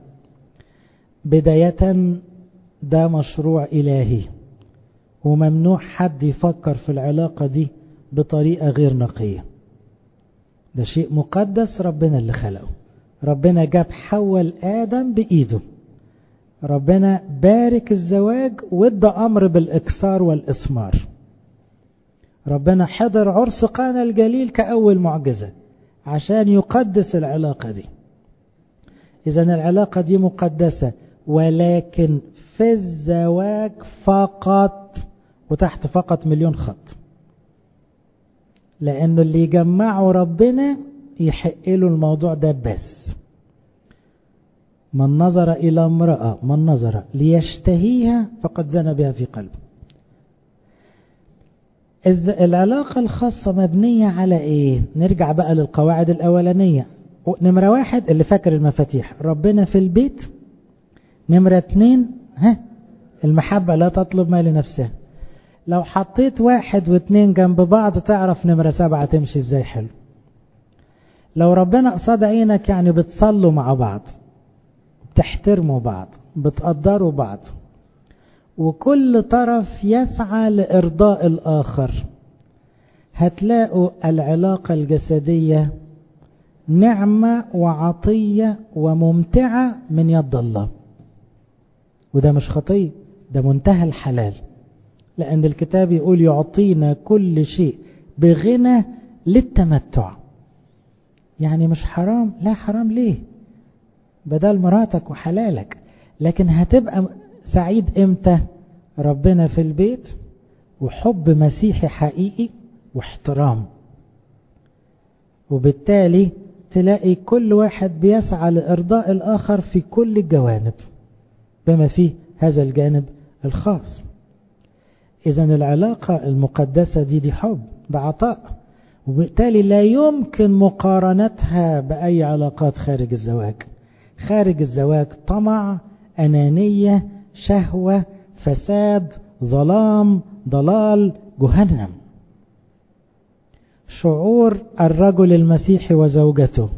بداية ده مشروع إلهي، وممنوع حد يفكر في العلاقة دي بطريقة غير نقية. ده شيء مقدس، ربنا اللي خلقه. ربنا جاب حواء لآدم بإيده. ربنا بارك الزواج وادى أمر بالإكثار والإثمار. ربنا حضر عرس قانا الجليل كأول معجزة عشان يقدس العلاقة دي. إذن العلاقة دي مقدسة، ولكن في الزواج فقط، وتحت فقط مليون خط. لأنه اللي يجمعه ربنا يحق له الموضوع ده بس. من نظر إلى امرأة، من نظر ليشتهيها فقد زنى بها في قلبه. العلاقة الخاصة مبنية على ايه؟ نرجع بقى للقواعد الأولانية. نمرة 1 اللي فاكر المفاتيح، ربنا في البيت. نمرة 2 المحبة لا تطلب ما لنفسها. لو حطيت 1 و2 جنب بعض تعرف نمرة 7 تمشي ازاي حلو. لو ربنا قصاد عينك يعني بتصلوا مع بعض، بتحترموا بعض، بتقدروا بعض، وكل طرف يسعى لإرضاء الآخر، هتلاقوا العلاقة الجسدية نعمة وعطية وممتعة من يد الله. وده مش خطية، ده منتهى الحلال، لأن الكتاب يقول يعطينا كل شيء بغنى للتمتع. يعني مش حرام، لا حرام ليه؟ بدل مراتك وحلالك. لكن هتبقى سعيد امتى؟ ربنا في البيت وحب مسيحي حقيقي واحترام، وبالتالي تلاقي كل واحد بيسعى لإرضاء الآخر في كل الجوانب بما فيه هذا الجانب الخاص. إذن العلاقة المقدسة دي حب، ده عطاء، وبالتالي لا يمكن مقارنتها بأي علاقات خارج الزواج. خارج الزواج طمع، أنانية، شهوة، فساد، ظلام، ضلال، جهنم. شعور الرجل المسيحي وزوجته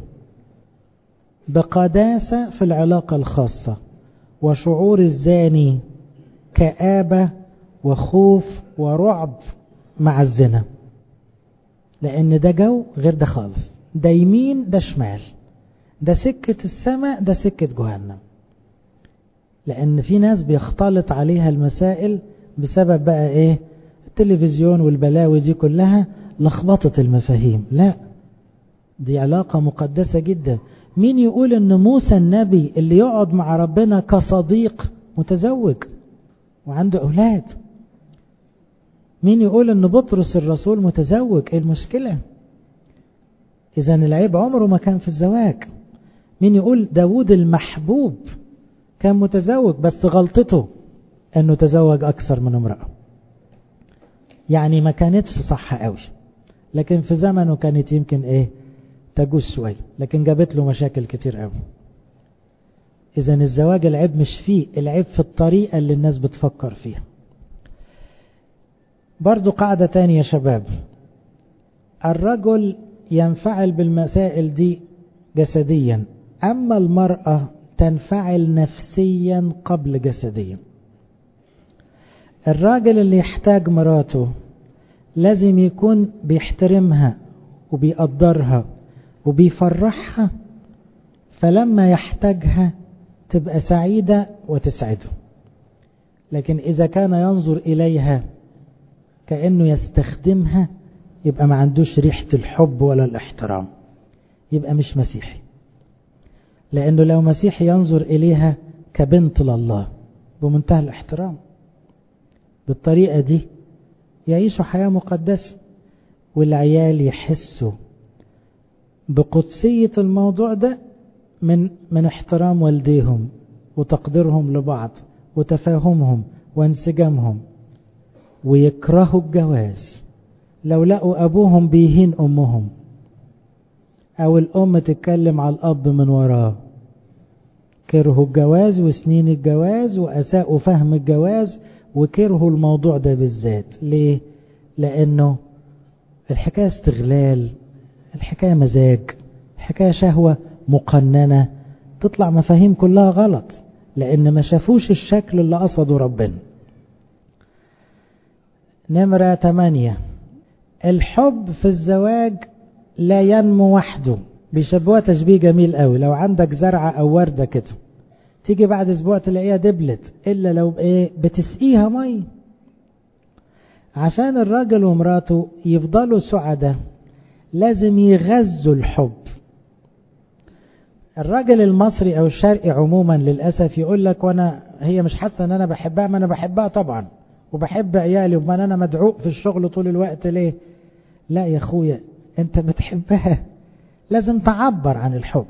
بقداسة في العلاقة الخاصة، وشعور الزاني كآبة وخوف ورعب مع الزنا، لأن ده جو غير ده خالص، ده يمين ده شمال، ده سكة السماء ده سكة جهنم. لأن في ناس بيختلط عليها المسائل بسبب بقى ايه؟ التلفزيون والبلاوي دي كلها لخبطت المفاهيم. لا، دي علاقة مقدسة جدا. مين يقول ان موسى النبي اللي يقعد مع ربنا كصديق متزوج وعنده أولاد؟ مين يقول ان بطرس الرسول متزوج؟ ايه المشكلة؟ إذن العيب عمره ما كان في الزواج. مين يقول داود المحبوب كان متزوج بس غلطته انه تزوج اكثر من امرأة؟ يعني ما كانتش صح قوي، لكن في زمنه كانت يمكن ايه تجوز شوية، لكن جابت له مشاكل كتير قوي. إذن الزواج العيب مش فيه، العيب في الطريقة اللي الناس بتفكر فيها. برضو قاعدة تانية يا شباب، الرجل ينفعل بالمسائل دي جسديا، أما المرأة تنفعل نفسيا قبل جسديا. الراجل اللي يحتاج مراته لازم يكون بيحترمها وبيقدرها وبيفرحها، فلما يحتاجها تبقى سعيدة وتسعده. لكن إذا كان ينظر إليها كأنه يستخدمها يبقى ما عندوش ريحة الحب ولا الاحترام، يبقى مش مسيحي. لأنه لو مسيحي ينظر إليها كبنت لله بمنتهى الاحترام، بالطريقة دي يعيشوا حياة مقدسة، والعيال يحسوا بقدسية الموضوع ده من احترام والديهم وتقديرهم لبعض وتفاهمهم وانسجامهم، ويكرهوا الجواز لو لقوا أبوهم بيهين أمهم أو الأم تتكلم على الأب من وراه. كرهوا الجواز وسنين الجواز وأساءوا فهم الجواز وكرهوا الموضوع ده بالذات. ليه؟ لأنه الحكاية استغلال، الحكاية مزاج، الحكاية شهوة مقننة، تطلع مفاهيم كلها غلط لأن ما شافوش الشكل اللي قصده ربنا. نمرة 8، الحب في الزواج لا ينمو وحده. بيشبهوها تشبيه جميل قوي، لو عندك زرعة أو وردة كده تيجي بعد أسبوع تلاقيها دبلت إلا لو بتسقيها مي. عشان الراجل ومراته يفضلوا سعداء لازم يغذوا الحب. الراجل المصري أو الشرقي عموما للأسف يقول لك هي مش حاسة أن أنا بحبها. ما أنا بحبها طبعا وبحب عيالي، وما أنا مدعوق في الشغل طول الوقت. ليه؟ لا يا اخويا، انت بتحبها لازم تعبر عن الحب،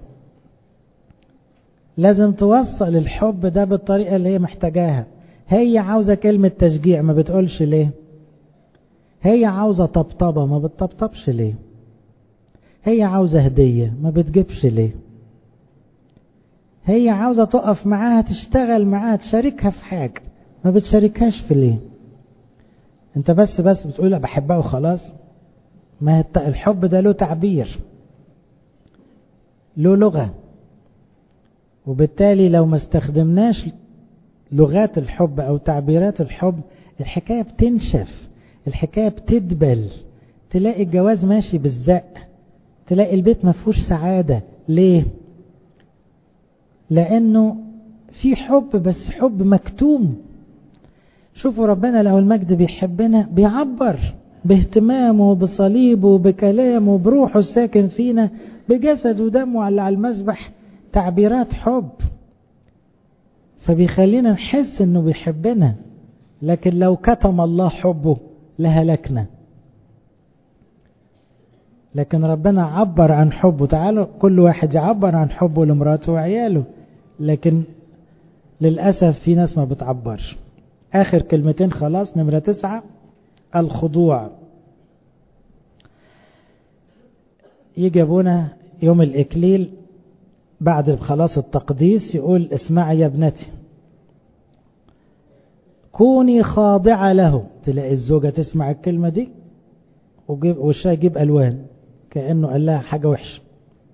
لازم توصل الحب ده بالطريقة اللي هي محتاجاها. هي عاوزة كلمة تشجيع، ما بتقولش ليه؟ هي عاوزة طبطبة، ما بتطبطبش ليه؟ هي عاوزة هدية، ما بتجيبش ليه؟ هي عاوزة تقف معاها، تشتغل معاها، تشاركها في حاجة، ما بتشاركهاش في ليه؟ انت بس بتقول بحبها وخلاص. ما الحب ده له تعبير، له لغة، وبالتالي لو ما استخدمناش لغات الحب او تعبيرات الحب، الحكاية بتنشف، الحكاية بتدبل، تلاقي الجواز ماشي بالزق، تلاقي البيت ما فيهوش سعادة. ليه؟ لانه في حب بس حب مكتوم. شوفوا ربنا له المجد بيحبنا، بيعبر باهتمامه، بصليبه، بكلامه، بروحه الساكن فينا، بجسد ودمه على المذبح، تعبيرات حب، فبيخلينا نحس انه بيحبنا. لكن لو كتم الله حبه لهلكنا، لكن ربنا عبر عن حبه. تعالوا كل واحد يعبر عن حبه لمراته وعياله، لكن للأسف في ناس ما بتعبرش. آخر كلمتين خلاص، نمرة 9 الخضوع. يجي ابونا يوم الإكليل بعد خلاص التقديس يقول اسمعي يا ابنتي كوني خاضعة له. تلاقي الزوجة تسمع الكلمة دي وشها يجيب ألوان كأنه قال لها حاجة وحشة.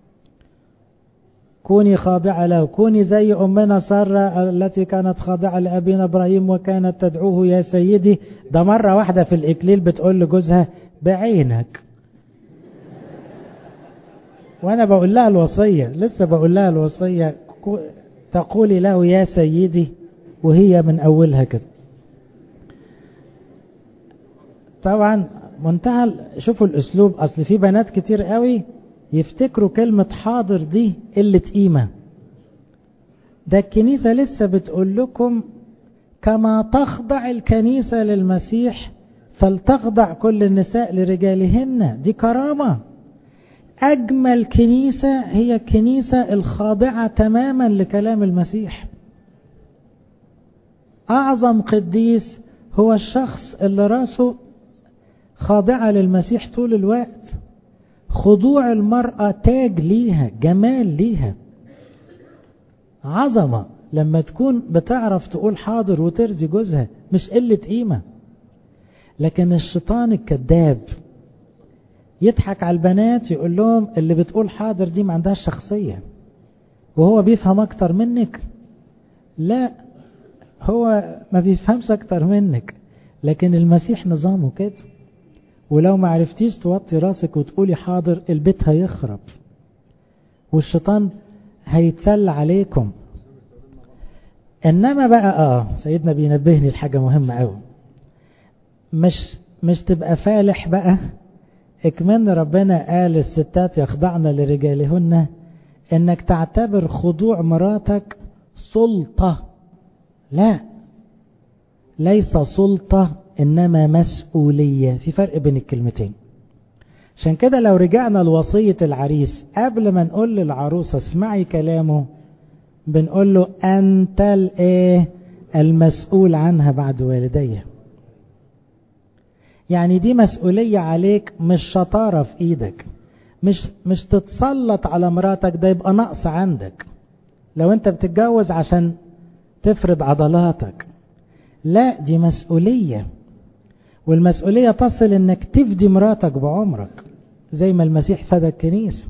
كوني خاضعة له، كوني زي أمنا سارة التي كانت خاضعة لأبينا إبراهيم وكانت تدعوه يا سيدي. ده مرة واحدة في الإكليل بتقول لجوزها بعينك، وأنا بقول لها الوصية، لسه بقول لها الوصية، تقولي له يا سيدي، وهي من أولها كده. طبعا منتهى، شوفوا الأسلوب، أصل في بنات كتير قوي يفتكروا كلمة حاضر دي قلة قيمة. ده الكنيسة لسه بتقول لكم كما تخضع الكنيسة للمسيح فلتخضع كل النساء لرجالهن. دي كرامة. أجمل كنيسة هي الكنيسة الخاضعة تماما لكلام المسيح. أعظم قديس هو الشخص اللي راسه خاضعة للمسيح طول الوقت. خضوع المرأة تاج ليها، جمال ليها، عظمة لما تكون بتعرف تقول حاضر وترضي جوزها، مش قلة قيمة. لكن الشيطان الكذاب يضحك على البنات، يقول لهم اللي بتقول حاضر دي ما عندهاش شخصية وهو بيفهم اكتر منك. لا، هو ما بيفهمش اكتر منك، لكن المسيح نظامه كده. ولو ما عرفتيش توطي راسك وتقولي حاضر، البيت هيخرب والشيطان هيتسلى عليكم. انما بقى سيدنا بينبهني لحاجة مهمة قوي، مش تبقى فالح بقى. اكمن ربنا قال الستات يخضعن لرجالهن، انك تعتبر خضوع مراتك سلطة. لا، ليس سلطة انما مسؤولية. في فرق بين الكلمتين. عشان كده لو رجعنا لوصية العريس، قبل ما نقول للعروسة اسمعي كلامه، بنقول له انت المسؤول عنها بعد والديها. يعني دي مسؤولية عليك، مش شطارة في ايدك، مش تتسلط على مراتك، ده يبقى نقص عندك لو انت بتتجوز عشان تفرض عضلاتك. لا، دي مسؤولية، والمسؤولية تصل انك تفدي مراتك بعمرك زي ما المسيح فدى الكنيسة.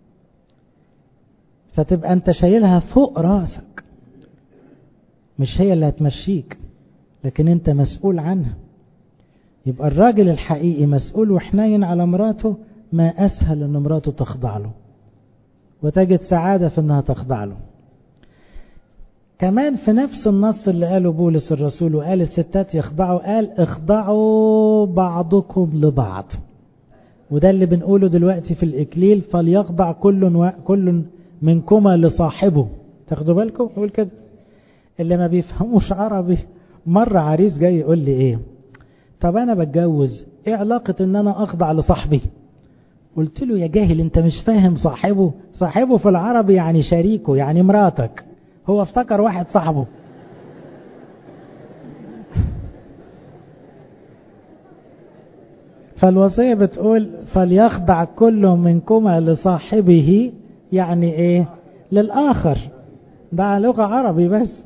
فتبقى انت شايلها فوق راسك، مش هي اللي هتمشيك، لكن انت مسؤول عنها. يبقى الراجل الحقيقي مسؤول وحنين على مراته، ما أسهل أن مراته تخضع له وتجد سعادة في أنها تخضع له. كمان في نفس النص اللي قاله بولس الرسول وقال الستات يخضعوا، قال اخضعوا بعضكم لبعض. وده اللي بنقوله دلوقتي في الإكليل، فليخضع كل منكما لصاحبه. تاخدوا بالكم؟ أقول كده اللي ما بيفهموش عربي. مرة عريس جاي يقول لي طب أنا بتجوز، ايه علاقة ان انا اخضع لصاحبي؟ قلت له يا جاهل انت مش فاهم صاحبه في العربي يعني شريكه، يعني مراتك. هو افتكر واحد صاحبه. فالوصية بتقول فليخضع كل منكما لصاحبه، يعني ايه؟ للآخر. ده لغة عربي بس.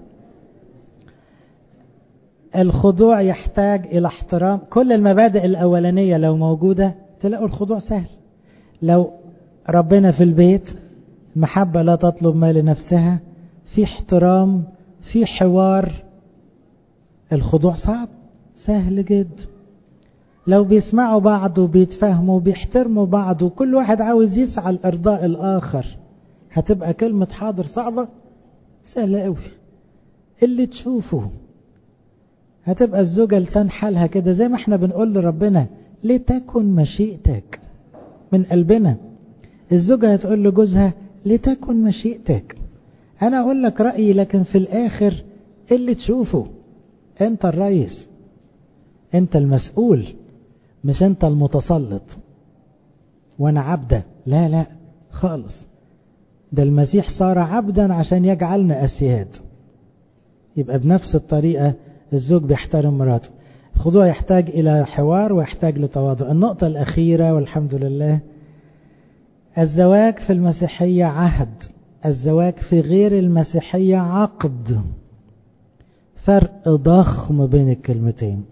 الخضوع يحتاج إلى احترام. كل المبادئ الأولانية لو موجودة تلاقوا الخضوع سهل. لو ربنا في البيت، محبة لا تطلب ما لنفسها، في احترام، في حوار، الخضوع صعب سهل جدا. لو بيسمعوا بعض وبيتفهموا وبيحترموا بعض وكل واحد عاوز يسعى لإرضاء الآخر، هتبقى كلمة حاضر صعبة؟ سهلة قوي. اللي تشوفه هتبقى الزوجة لسان حالها كده، زي ما احنا بنقول لربنا لتكن مشيئتك من قلبنا. الزوجة هتقول لجوزها لتكن مشيئتك. انا اقول لك رأيي، لكن في الاخر اللي تشوفه. انت الرئيس، انت المسؤول، مش انت المتسلط وانا عبدة. لا لا خالص، ده المسيح صار عبدا عشان يجعلنا اسياد. يبقى بنفس الطريقة الزوج بيحترم مراته. الخضوع يحتاج إلى حوار ويحتاج لتواضع. النقطة الأخيرة والحمد لله، الزواج في المسيحية عهد، الزواج في غير المسيحية عقد. فرق ضخم بين الكلمتين.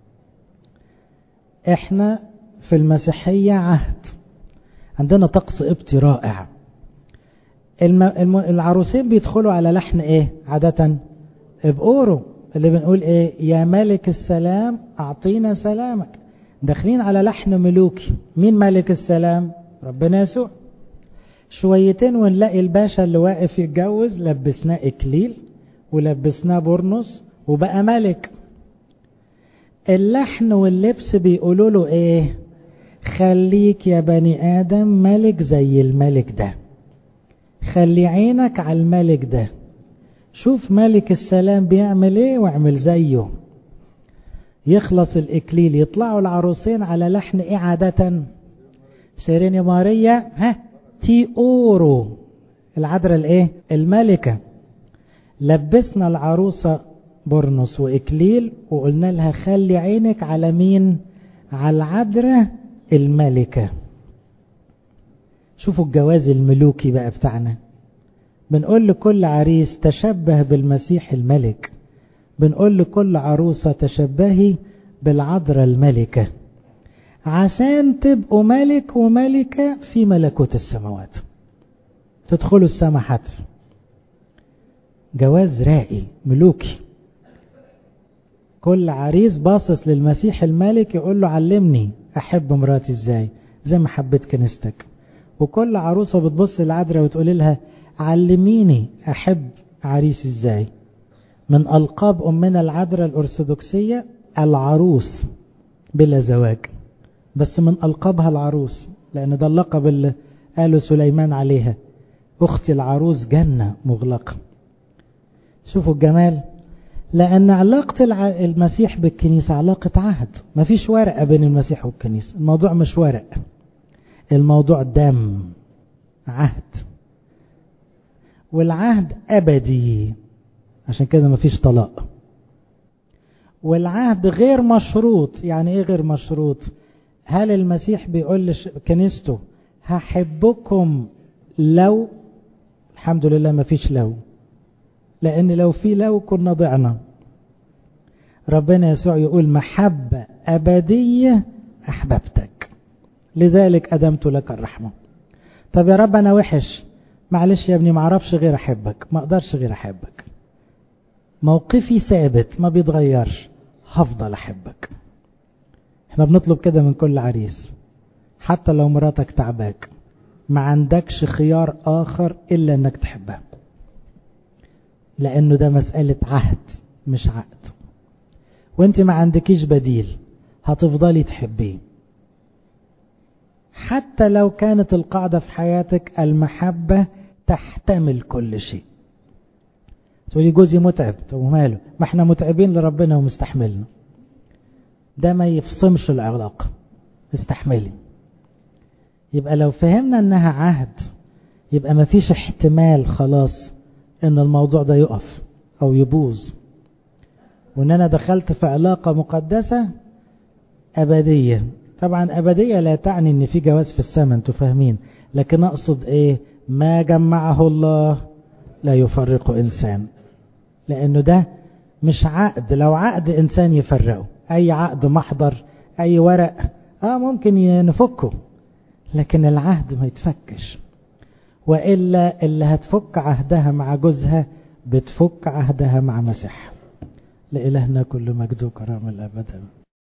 احنا في المسيحية عهد، عندنا طقس قبطي رائع. العروسين بيدخلوا على لحن ايه عادة؟ بقورو، اللي بنقول ايه؟ يا ملك السلام اعطينا سلامك. داخلين على لحن ملوكي. مين ملك السلام؟ ربنا يسوع. شويتين ونلاقي الباشا اللي واقف يتجوز لبسناه اكليل ولبسناه برنس وبقى ملك. اللحن واللبس بيقولوا له ايه؟ خليك يا بني ادم ملك زي الملك ده، خلي عينك على الملك ده، شوف ملك السلام بيعمل ايه واعمل زيه. يخلص الاكليل، يطلعوا العروسين على لحن ايه عادة؟ سيريني ماريا تي اورو، العذراء الايه؟ الملكة. لبسنا العروسة برنس واكليل وقلنا لها خلي عينك على مين؟ على العذراء الملكة. شوفوا الجواز الملوكي بقى بتاعنا. بنقول لكل عريس تشبه بالمسيح الملك، بنقول لكل عروسة تشبهي بالعذراء الملكة، عشان تبقوا ملك وملكة في ملكوت السماوات، تدخلوا السماء حتف. جواز رائي ملوكي. كل عريس باصص للمسيح الملك يقول له علمني احب مراتي ازاي زي ما حبيت كنيستك. وكل عروسة بتبص للعذراء وتقول لها علميني احب عريسي ازاي. من القاب امنا العذراء الارثوذكسية العروس بلا زواج، بس من القابها العروس لان ده اللقب اللي قاله سليمان عليها، اختي العروس جنة مغلقة. شوفوا الجمال. لان علاقة المسيح بالكنيسة علاقة عهد، مفيش ورقة بين المسيح والكنيسة. الموضوع مش ورق، الموضوع دم، عهد. والعهد أبدي، عشان كده مفيش طلاق. والعهد غير مشروط. يعني ايه غير مشروط؟ هل المسيح بيقول لكنيسته هحبكم لو؟ الحمد لله مفيش لو، لأن لو في لو كنا ضعنا. ربنا يسوع يقول محبة أبدية أحببتك لذلك أدمت لك الرحمة. طب يا رب أنا وحش، معلش يا ابني معرفش غير أحبك، ما أقدرش غير أحبك، موقفي ثابت ما بيتغيرش، هفضل أحبك. احنا بنطلب كده من كل عريس، حتى لو مراتك تعباك ما عندكش خيار آخر إلا أنك تحبها، لأنه ده مسألة عهد مش عقد. وانت ما عندكيش بديل، هتفضلي تحبيه حتى لو كانت القاعدة في حياتك المحبة تحتمل كل شيء. تقولي جوزي متعب، طب وماله؟ ما احنا متعبين لربنا ومستحملنا. ده ما يفصمش العلاقة، استحملي. يبقى لو فهمنا انها عهد يبقى ما فيش احتمال خلاص ان الموضوع ده يقف او يبوظ، وان انا دخلت في علاقة مقدسة ابدية. طبعا ابدية لا تعني ان في جواز في السماء، انتوا فاهمين، لكن اقصد ايه؟ ما جمعه الله لا يفرق انسان، لانه ده مش عقد. لو عقد انسان يفرقه، اي عقد محضر، اي ورق ممكن نفكه، لكن العهد ما يتفكش. وإلا اللي هتفك عهدها مع جوزها بتفك عهدها مع مسيحها. لإلهنا كل مجد وكرامة الأبد.